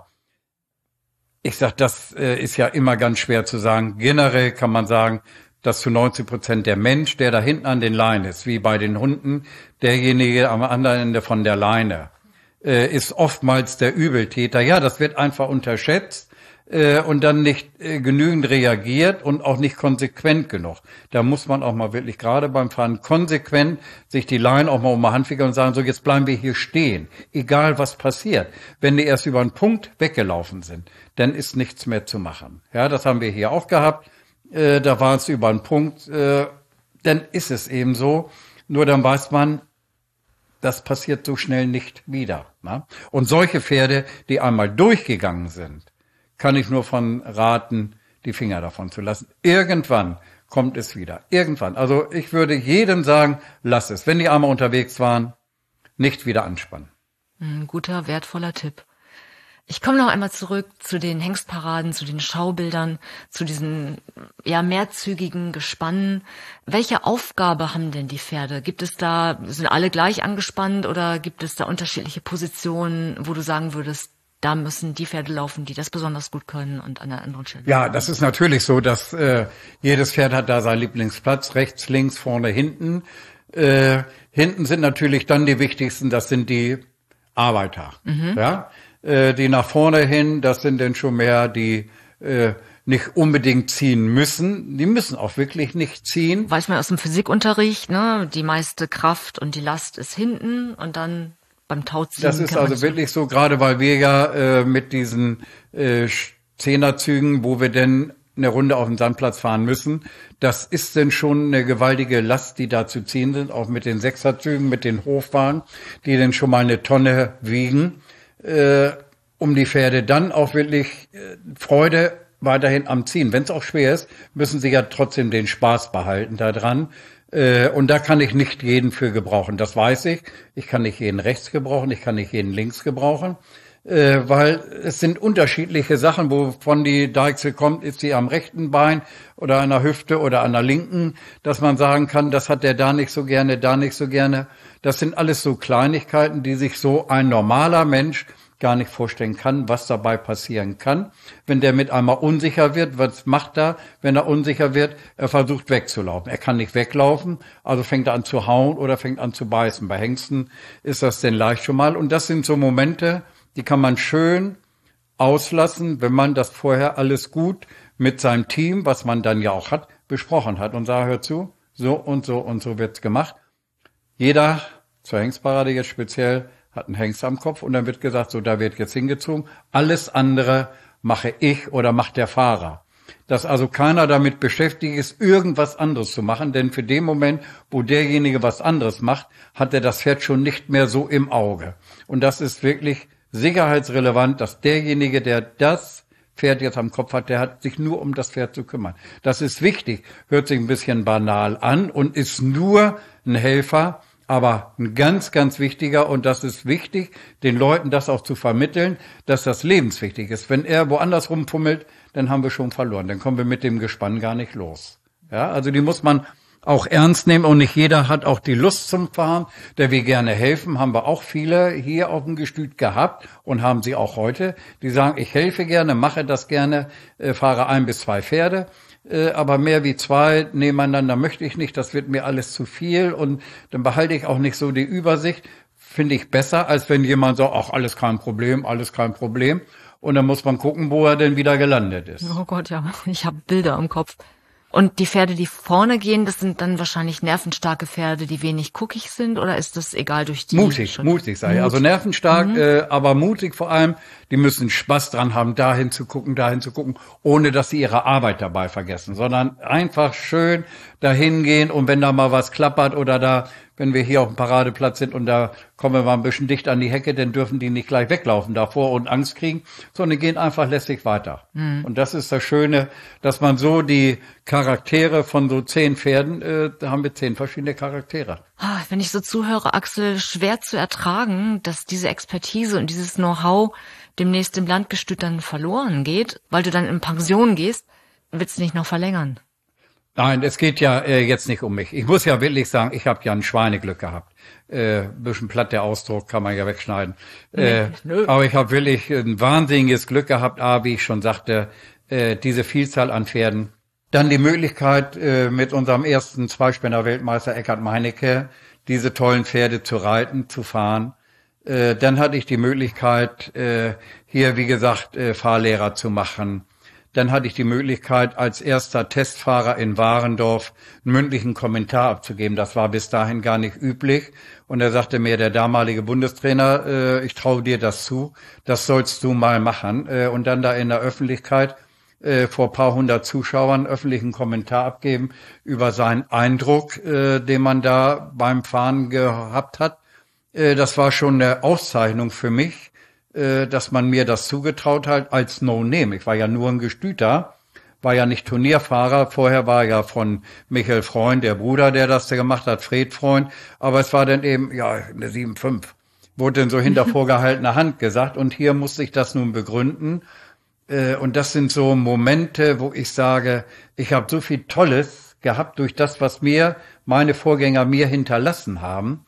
Ich sag, das äh, ist ja immer ganz schwer zu sagen. Generell kann man sagen, dass zu neunzig Prozent der Mensch, der da hinten an den Leinen ist, wie bei den Hunden, derjenige am anderen Ende von der Leine, äh, ist oftmals der Übeltäter. Ja, das wird einfach unterschätzt äh, und dann nicht äh, genügend reagiert und auch nicht konsequent genug. Da muss man auch mal wirklich gerade beim Fahren konsequent sich die Leine auch mal um die Hand wickeln und sagen, so jetzt bleiben wir hier stehen, egal was passiert. Wenn die erst über einen Punkt weggelaufen sind, dann ist nichts mehr zu machen. Ja, das haben wir hier auch gehabt. Äh, da war es über einen Punkt, äh, dann ist es eben so. Nur dann weiß man, das passiert so schnell nicht wieder. Ne? Und solche Pferde, die einmal durchgegangen sind, kann ich nur von raten, die Finger davon zu lassen. Irgendwann kommt es wieder. Irgendwann. Also ich würde jedem sagen, lass es. Wenn die einmal unterwegs waren, nicht wieder anspannen. Ein guter, wertvoller Tipp. Ich komme noch einmal zurück zu den Hengstparaden, zu den Schaubildern, zu diesen ja mehrzügigen Gespannen. Welche Aufgabe haben denn die Pferde? Gibt es da, sind alle gleich angespannt oder gibt es da unterschiedliche Positionen, wo du sagen würdest, da müssen die Pferde laufen, die das besonders gut können und an einer anderen Stelle? Ja, das ist natürlich so, dass äh, jedes Pferd hat da seinen Lieblingsplatz, rechts, links, vorne, hinten. Äh, hinten sind natürlich dann die wichtigsten, das sind die Arbeiter. Mhm. Ja. Die nach vorne hin, das sind dann schon mehr die äh, nicht unbedingt ziehen müssen. Die müssen auch wirklich nicht ziehen. Weiß man aus dem Physikunterricht, ne? Die meiste Kraft und die Last ist hinten und dann beim Tauziehen. Das ist also wirklich so, gerade weil wir ja äh, mit diesen äh, Zehnerzügen, wo wir denn eine Runde auf den Sandplatz fahren müssen, das ist denn schon eine gewaltige Last, die da zu ziehen sind, auch mit den Sechserzügen, mit den Hochwagen, die dann schon mal eine Tonne wiegen, äh, um die Pferde dann auch wirklich äh, Freude weiterhin am Ziehen. Wenn es auch schwer ist, müssen sie ja trotzdem den Spaß behalten daran. Äh, und da kann ich nicht jeden für gebrauchen. Das weiß ich. Ich kann nicht jeden rechts gebrauchen, ich kann nicht jeden links gebrauchen. Äh, weil es sind unterschiedliche Sachen, wovon die Deichsel kommt. Ist sie am rechten Bein oder an der Hüfte oder an der linken, dass man sagen kann, das hat der da nicht so gerne, da nicht so gerne. Das sind alles so Kleinigkeiten, die sich so ein normaler Mensch gar nicht vorstellen kann, was dabei passieren kann. Wenn der mit einmal unsicher wird, was macht er, wenn er unsicher wird? Er versucht wegzulaufen. Er kann nicht weglaufen, also fängt er an zu hauen oder fängt an zu beißen. Bei Hengsten ist das denn leicht schon mal. Und das sind so Momente, die kann man schön auslassen, wenn man das vorher alles gut mit seinem Team, was man dann ja auch hat, besprochen hat. Und sagt, hör zu, so und so und so wird's gemacht. Jeder, zur Hengstparade jetzt speziell, hat einen Hengst am Kopf und dann wird gesagt, so, da wird jetzt hingezogen. Alles andere mache ich oder macht der Fahrer. Dass also keiner damit beschäftigt ist, irgendwas anderes zu machen, denn für den Moment, wo derjenige was anderes macht, hat er das Pferd schon nicht mehr so im Auge. Und das ist wirklich sicherheitsrelevant, dass derjenige, der das Pferd jetzt am Kopf hat, der hat sich nur um das Pferd zu kümmern. Das ist wichtig, hört sich ein bisschen banal an und ist nur ein Helfer, aber ein ganz, ganz wichtiger, und das ist wichtig, den Leuten das auch zu vermitteln, dass das lebenswichtig ist. Wenn er woanders rumpummelt, dann haben wir schon verloren. Dann kommen wir mit dem Gespann gar nicht los. Ja, also die muss man auch ernst nehmen und nicht jeder hat auch die Lust zum Fahren, der will gerne helfen. Haben wir auch viele hier auf dem Gestüt gehabt und haben sie auch heute. Die sagen, ich helfe gerne, mache das gerne, äh, fahre ein bis zwei Pferde. Äh, aber mehr wie zwei nebeneinander möchte ich nicht, das wird mir alles zu viel und dann behalte ich auch nicht so die Übersicht. Finde ich besser, als wenn jemand sagt, ach, alles kein Problem, alles kein Problem. Und dann muss man gucken, wo er denn wieder gelandet ist. Oh Gott, ja, ich habe Bilder im Kopf. Und die Pferde, die vorne gehen, das sind dann wahrscheinlich nervenstarke Pferde, die wenig guckig sind, oder ist das egal durch die? Mutig, schon? mutig sei. Mut. Also nervenstark, mhm. äh, aber mutig vor allem. Die müssen Spaß dran haben, dahin zu gucken, dahin zu gucken, ohne dass sie ihre Arbeit dabei vergessen, sondern einfach schön dahin gehen und wenn da mal was klappert oder da, wenn wir hier auf dem Paradeplatz sind und da kommen wir mal ein bisschen dicht an die Hecke, dann dürfen die nicht gleich weglaufen davor und Angst kriegen, sondern gehen einfach lässig weiter. Mhm. Und das ist das Schöne, dass man so die Charaktere von so zehn Pferden, äh, da haben wir zehn verschiedene Charaktere. Wenn ich so zuhöre, Axel, schwer zu ertragen, dass diese Expertise und dieses Know-how demnächst im Landgestüt dann verloren geht, weil du dann in Pension gehst, willst du nicht noch verlängern? Nein, es geht ja äh, jetzt nicht um mich. Ich muss ja wirklich sagen, ich habe ja ein Schweineglück gehabt. Äh, bisschen platt der Ausdruck, kann man ja wegschneiden. Äh, nee, aber ich habe wirklich ein wahnsinniges Glück gehabt, A, wie ich schon sagte, äh, diese Vielzahl an Pferden. Dann die Möglichkeit, äh, mit unserem ersten Zweispänner-Weltmeister Eckhard Meinecke diese tollen Pferde zu reiten, zu fahren. Äh, dann hatte ich die Möglichkeit, äh, hier, wie gesagt, äh, Fahrlehrer zu machen. Dann hatte ich die Möglichkeit, als erster Testfahrer in Warendorf einen mündlichen Kommentar abzugeben. Das war bis dahin gar nicht üblich. Und er sagte mir, der damalige Bundestrainer, äh, ich traue dir das zu, das sollst du mal machen. Äh, und dann da in der Öffentlichkeit äh, vor paar hundert Zuschauern öffentlichen Kommentar abgeben über seinen Eindruck, äh, den man da beim Fahren gehabt hat. Äh, das war schon eine Auszeichnung für mich, dass man mir das zugetraut hat als No-Name. Ich war ja nur ein Gestüter, war ja nicht Turnierfahrer. Vorher war ja von Michael Freund, der Bruder, der das gemacht hat, Fred Freund. Aber es war dann eben, ja, eine sieben fünf. Wurde dann so hinter vorgehaltener Hand gesagt. Und hier musste ich das nun begründen. Und das sind so Momente, wo ich sage, ich habe so viel Tolles gehabt durch das, was mir meine Vorgänger mir hinterlassen haben,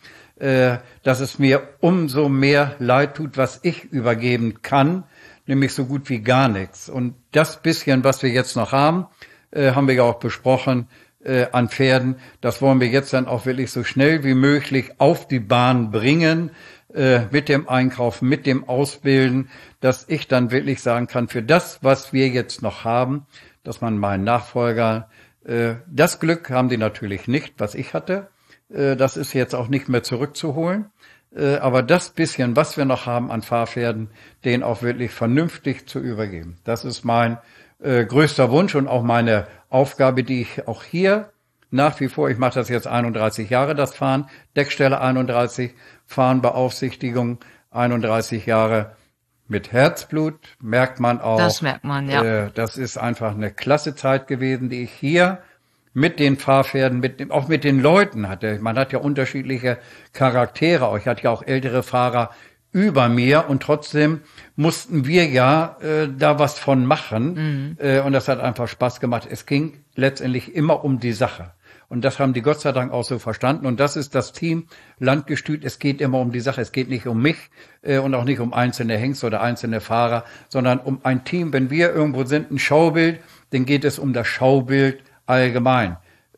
dass es mir umso mehr leid tut, was ich übergeben kann, nämlich so gut wie gar nichts. Und das bisschen, was wir jetzt noch haben, äh, haben wir ja auch besprochen, äh, an Pferden, das wollen wir jetzt dann auch wirklich so schnell wie möglich auf die Bahn bringen, äh, mit dem Einkaufen, mit dem Ausbilden, dass ich dann wirklich sagen kann, für das, was wir jetzt noch haben, dass man meinen Nachfolger, äh, das Glück haben die natürlich nicht, was ich hatte. Äh, das ist jetzt auch nicht mehr zurückzuholen. Äh, aber das bisschen, was wir noch haben an Fahrpferden, den auch wirklich vernünftig zu übergeben. Das ist mein äh, größter Wunsch und auch meine Aufgabe, die ich auch hier nach wie vor, ich mache das jetzt einunddreißig Jahre, das Fahren, Deckstelle einunddreißig, Fahrenbeaufsichtigung einunddreißig Jahre, mit Herzblut, merkt man auch. Das merkt man, ja. Äh, das ist einfach eine klasse Zeit gewesen, die ich hier mit den Fahrpferden, mit dem, auch mit den Leuten hatte. Man hat ja unterschiedliche Charaktere. Ich hatte ja auch ältere Fahrer über mir und trotzdem mussten wir ja äh, da was von machen. Mhm. Äh, und das hat einfach Spaß gemacht. Es ging letztendlich immer um die Sache. Und das haben die Gott sei Dank auch so verstanden. Und das ist das Team Landgestüt. Es geht immer um die Sache. Es geht nicht um mich äh, und auch nicht um einzelne Hengste oder einzelne Fahrer, sondern um ein Team. Wenn wir irgendwo sind, ein Schaubild, dann geht es um das Schaubild allgemein.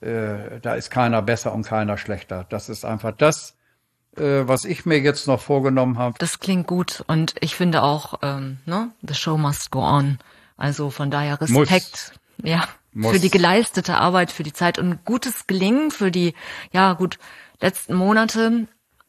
Äh, da ist keiner besser und keiner schlechter. Das ist einfach das, äh, was ich mir jetzt noch vorgenommen habe. Das klingt gut. Und ich finde auch, ähm, ne, the show must go on. Also von daher Respekt. Muss. Ja. Muss. Für die geleistete Arbeit, für die Zeit und gutes Gelingen für die, ja gut, letzten Monate,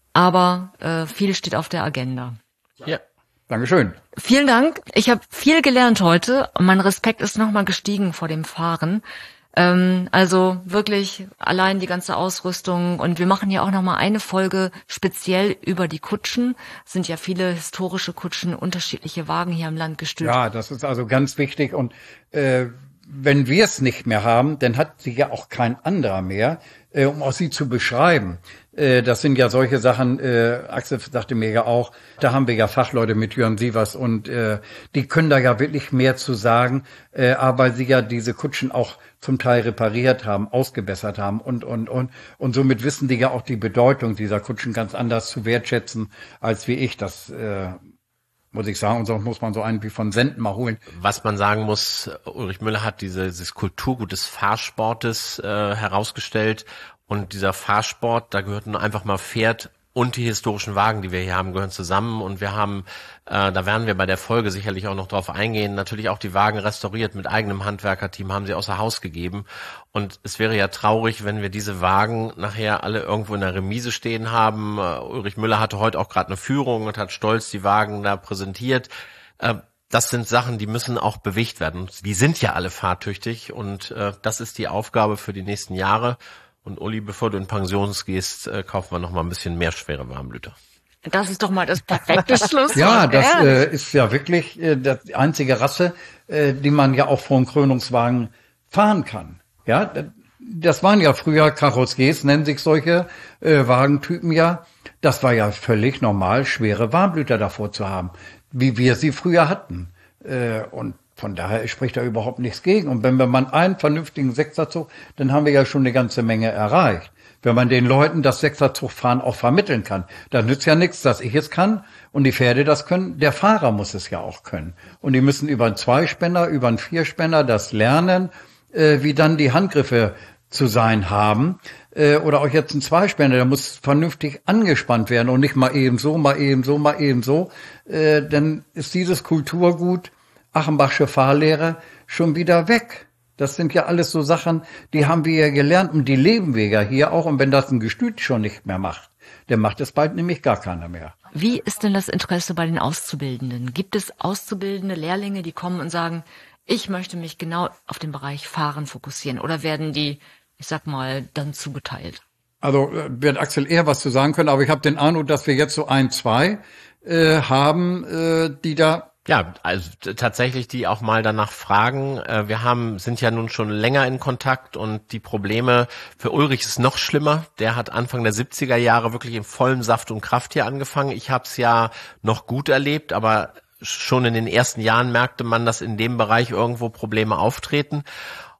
aber äh, viel steht auf der Agenda. Ja, Dankeschön. Vielen Dank. Ich habe viel gelernt heute und mein Respekt ist nochmal gestiegen vor dem Fahren. Ähm, also wirklich allein die ganze Ausrüstung und wir machen ja auch nochmal eine Folge speziell über die Kutschen. Es sind ja viele historische Kutschen, unterschiedliche Wagen hier im Landgestüt. Ja, das ist also ganz wichtig und äh, wenn wir es nicht mehr haben, dann hat sie ja auch kein anderer mehr, äh, um auch sie zu beschreiben. Äh, das sind ja solche Sachen, äh, Axel sagte mir ja auch, da haben wir ja Fachleute mit Jörn Sievers und äh, die können da ja wirklich mehr zu sagen, äh, aber sie ja diese Kutschen auch zum Teil repariert haben, ausgebessert haben und, und, und, und somit wissen die ja auch die Bedeutung dieser Kutschen ganz anders zu wertschätzen, als wie ich das äh, muss ich sagen, und sonst muss man so einen wie von Senden mal holen. Was man sagen muss, Ulrich Müller hat diese, dieses Kulturgut des Fahrsportes äh, herausgestellt und dieser Fahrsport, da gehört nur einfach mal Pferd und die historischen Wagen, die wir hier haben, gehören zusammen und wir haben, äh, da werden wir bei der Folge sicherlich auch noch drauf eingehen, natürlich auch die Wagen restauriert mit eigenem Handwerkerteam, haben sie außer Haus gegeben und es wäre ja traurig, wenn wir diese Wagen nachher alle irgendwo in der Remise stehen haben. Uh, Ulrich Müller hatte heute auch gerade eine Führung und hat stolz die Wagen da präsentiert. Uh, das sind Sachen, die müssen auch bewegt werden. Die sind ja alle fahrtüchtig und uh, das ist die Aufgabe für die nächsten Jahre. Und Uli, bevor du in Pension gehst, äh, kaufen wir noch mal ein bisschen mehr schwere Warmblüter. Das ist doch mal das perfekte Schlusswort. Ja, das äh, ist ja wirklich äh, die einzige Rasse, äh, die man ja auch vor einem Krönungswagen fahren kann. Ja, das waren ja früher Karossiers, nennen sich solche äh, Wagentypen ja. Das war ja völlig normal, schwere Warmblüter davor zu haben, wie wir sie früher hatten. Äh, und von daher spricht da überhaupt nichts gegen. Und wenn wir mal einen vernünftigen Sechserzug, dann haben wir ja schon eine ganze Menge erreicht. Wenn man den Leuten das Sechserzugfahren auch vermitteln kann, dann nützt ja nichts, dass ich es kann und die Pferde das können. Der Fahrer muss es ja auch können. Und die müssen über einen Zweispänner, über einen Vierspänner das lernen, äh, wie dann die Handgriffe zu sein haben. Äh, oder auch jetzt ein Zweispänner, der muss vernünftig angespannt werden und nicht mal eben so, mal eben so, mal eben so. Äh, dann ist dieses Kulturgut Achenbachsche Fahrlehre schon wieder weg. Das sind ja alles so Sachen, die haben wir ja gelernt und die leben wir ja hier auch. Und wenn das ein Gestüt schon nicht mehr macht, dann macht es bald nämlich gar keiner mehr. Wie ist denn das Interesse bei den Auszubildenden? Gibt es Auszubildende, Lehrlinge, die kommen und sagen, ich möchte mich genau auf den Bereich Fahren fokussieren? Oder werden die, ich sag mal, dann zugeteilt? Also wird Axel eher was zu sagen können, aber ich habe den Eindruck, dass wir jetzt so ein, zwei äh, haben, äh, die da Ja, also tatsächlich, die auch mal danach fragen. Wir haben, sind ja nun schon länger in Kontakt und die Probleme für Ulrich ist noch schlimmer. Der hat Anfang der siebziger Jahre wirklich in vollem Saft und Kraft hier angefangen. Ich habe es ja noch gut erlebt, aber schon in den ersten Jahren merkte man, dass in dem Bereich irgendwo Probleme auftreten.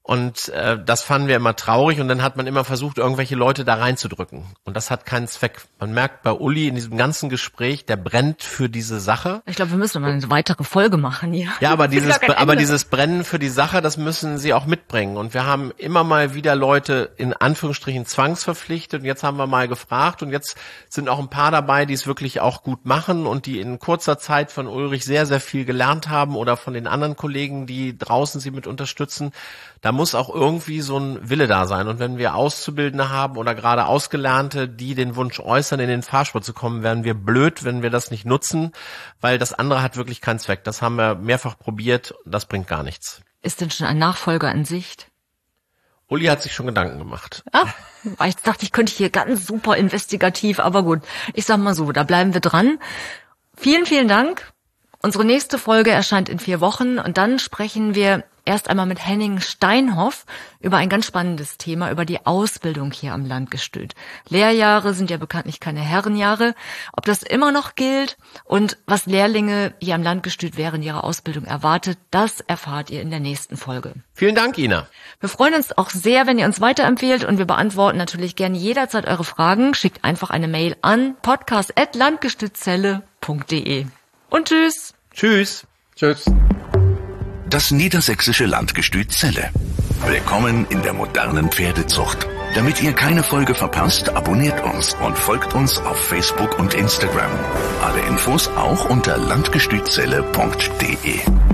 Und äh, das fanden wir immer traurig und dann hat man immer versucht, irgendwelche Leute da reinzudrücken. Und das hat keinen Zweck. Man merkt bei Uli in diesem ganzen Gespräch, der brennt für diese Sache. Ich glaube, wir müssen mal eine weitere Folge machen hier. Ja, aber dieses, aber dieses Brennen für die Sache, das müssen sie auch mitbringen. Und wir haben immer mal wieder Leute in Anführungsstrichen zwangsverpflichtet. Und jetzt haben wir mal gefragt. Und jetzt sind auch ein paar dabei, die es wirklich auch gut machen und die in kurzer Zeit von Ulrich sehr, sehr viel gelernt haben oder von den anderen Kollegen, die draußen sie mit unterstützen. Da muss auch irgendwie so ein Wille da sein. Und wenn wir Auszubildende haben oder gerade Ausgelernte, die den Wunsch äußern, in den Fahrsport zu kommen, werden wir blöd, wenn wir das nicht nutzen, weil das andere hat wirklich keinen Zweck. Das haben wir mehrfach probiert, das bringt gar nichts. Ist denn schon ein Nachfolger in Sicht? Uli hat sich schon Gedanken gemacht. Ah, ich dachte, ich könnte hier ganz super investigativ, aber gut. Ich sag mal so, da bleiben wir dran. Vielen, vielen Dank. Unsere nächste Folge erscheint in vier Wochen und dann sprechen wir erst einmal mit Henning Steinhoff über ein ganz spannendes Thema, über die Ausbildung hier am Landgestüt. Lehrjahre sind ja bekanntlich keine Herrenjahre. Ob das immer noch gilt und was Lehrlinge hier am Landgestüt während ihrer Ausbildung erwartet, das erfahrt ihr in der nächsten Folge. Vielen Dank, Ina. Wir freuen uns auch sehr, wenn ihr uns weiterempfehlt und wir beantworten natürlich gerne jederzeit eure Fragen. Schickt einfach eine Mail an podcast at landgestützelle punkt de. Und tschüss. Tschüss. Tschüss. Das niedersächsische Landgestüt Celle. Willkommen in der modernen Pferdezucht. Damit ihr keine Folge verpasst, abonniert uns und folgt uns auf Facebook und Instagram. Alle Infos auch unter landgestützelle punkt de.